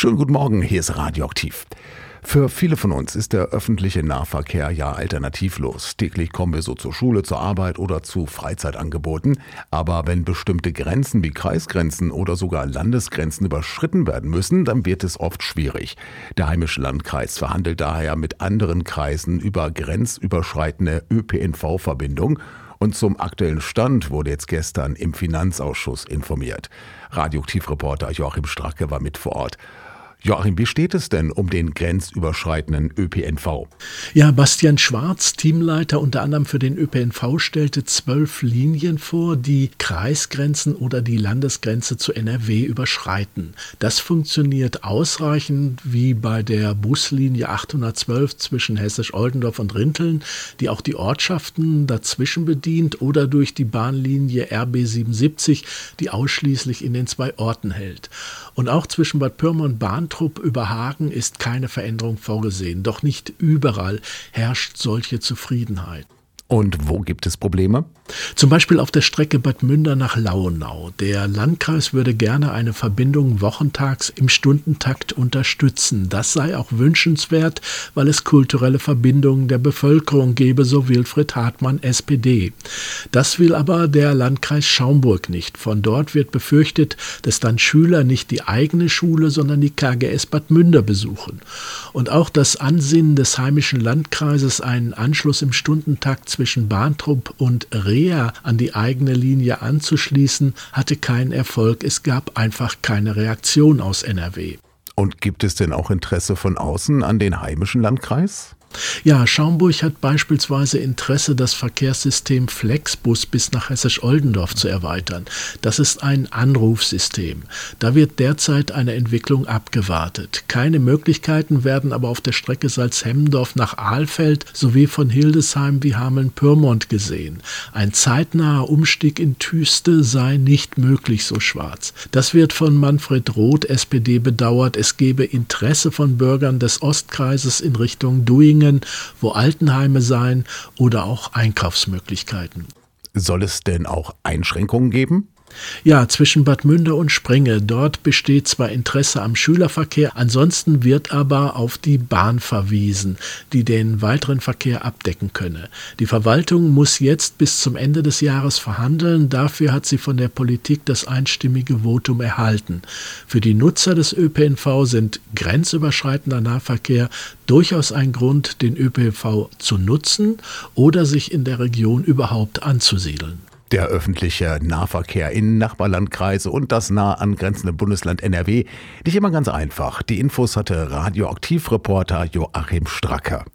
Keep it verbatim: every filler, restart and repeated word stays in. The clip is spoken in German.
Schönen guten Morgen, hier ist Radioaktiv. Für viele von uns ist der öffentliche Nahverkehr ja alternativlos. Täglich kommen wir so zur Schule, zur Arbeit oder zu Freizeitangeboten. Aber wenn bestimmte Grenzen wie Kreisgrenzen oder sogar Landesgrenzen überschritten werden müssen, dann wird es oft schwierig. Der Heimische Landkreis verhandelt daher mit anderen Kreisen über grenzüberschreitende Ö P N V-Verbindungen. Und zum aktuellen Stand wurde jetzt gestern im Finanzausschuss informiert. Radioaktivreporter Joachim Stracke war mit vor Ort. Joachim, wie steht es denn um den grenzüberschreitenden Ö P N V? Ja, Bastian Schwarz, Teamleiter unter anderem für den Ö P N V, stellte zwölf Linien vor, die Kreisgrenzen oder die Landesgrenze zu N R W überschreiten. Das funktioniert ausreichend wie bei der Buslinie achthundertzwölf zwischen Hessisch-Oldendorf und Rinteln, die auch die Ortschaften dazwischen bedient, oder durch die Bahnlinie R B siebenundsiebzig, die ausschließlich in den zwei Orten hält. Und auch zwischen Bad Pyrmont und Bahntrupp über Hagen ist keine Veränderung vorgesehen. Doch nicht überall herrscht solche Zufriedenheit. Und wo gibt es Probleme? Zum Beispiel auf der Strecke Bad Münder nach Lauenau. Der Landkreis würde gerne eine Verbindung wochentags im Stundentakt unterstützen. Das sei auch wünschenswert, weil es kulturelle Verbindungen der Bevölkerung gebe, so Wilfried Hartmann, S P D. Das will aber der Landkreis Schaumburg nicht. Von dort wird befürchtet, dass dann Schüler nicht die eigene Schule, sondern die K G S Bad Münder besuchen. Und auch das Ansinnen des Heimischen Landkreises, einen Anschluss im Stundentakt zwischen Bahntrupp und Reha an die eigene Linie anzuschließen, hatte keinen Erfolg. Es gab einfach keine Reaktion aus N R W. Und gibt es denn auch Interesse von außen an den Heimischen Landkreis? Ja, Schaumburg hat beispielsweise Interesse, das Verkehrssystem Flexbus bis nach Hessisch-Oldendorf zu erweitern. Das ist ein Anrufsystem. Da wird derzeit eine Entwicklung abgewartet. Keine Möglichkeiten werden aber auf der Strecke Salzhemmendorf nach Alfeld sowie von Hildesheim wie Hameln-Pyrmont gesehen. Ein zeitnaher Umstieg in Thüste sei nicht möglich, so Schwarz. Das wird von Manfred Roth, S P D, bedauert. Es gebe Interesse von Bürgern des Ostkreises in Richtung Duingen, wo Altenheime seien, oder auch Einkaufsmöglichkeiten. Soll es denn auch Einschränkungen geben? Ja, zwischen Bad Münder und Springe. Dort besteht zwar Interesse am Schülerverkehr, ansonsten wird aber auf die Bahn verwiesen, die den weiteren Verkehr abdecken könne. Die Verwaltung muss jetzt bis zum Ende des Jahres verhandeln. Dafür hat sie von der Politik das einstimmige Votum erhalten. Für die Nutzer des Ö P N V sind grenzüberschreitender Nahverkehr durchaus ein Grund, den Ö P N V zu nutzen oder sich in der Region überhaupt anzusiedeln. Der öffentliche Nahverkehr in Nachbarlandkreise und das nah angrenzende Bundesland N R W. Nicht immer ganz einfach. Die Infos hatte Radioaktivreporter Joachim Stracke.